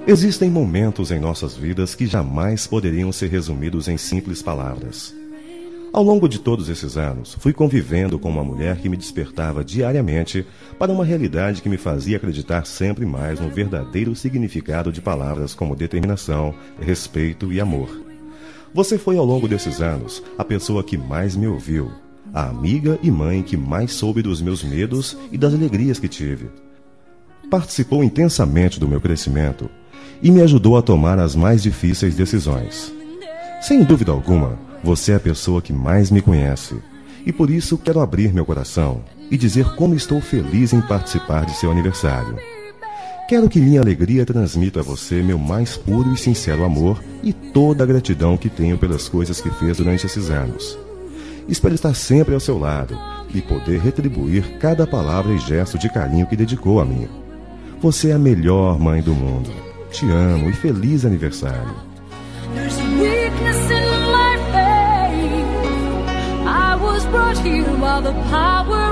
Existem momentos em nossas vidas que jamais poderiam ser resumidos em simples palavras. Ao longo de todos esses anos, fui convivendo com uma mulher que me despertava diariamente para uma realidade que me fazia acreditar sempre mais no verdadeiro significado de palavras como determinação, respeito e amor. Você foi ao longo desses anos a pessoa que mais me ouviu, a amiga e mãe que mais soube dos meus medos e das alegrias que tive. Participou intensamente do meu crescimento e me ajudou a tomar as mais difíceis decisões. Sem dúvida alguma, você é a pessoa que mais me conhece, e por isso quero abrir meu coração e dizer como estou feliz em participar de seu aniversário. Quero que minha alegria transmita a você meu mais puro e sincero amor e toda a gratidão que tenho pelas coisas que fez durante esses anos. Espero estar sempre ao seu lado e poder retribuir cada palavra e gesto de carinho que dedicou a mim. Você é a melhor mãe do mundo. Te amo e feliz aniversário. There's a weakness in my faith. I was brought here while the power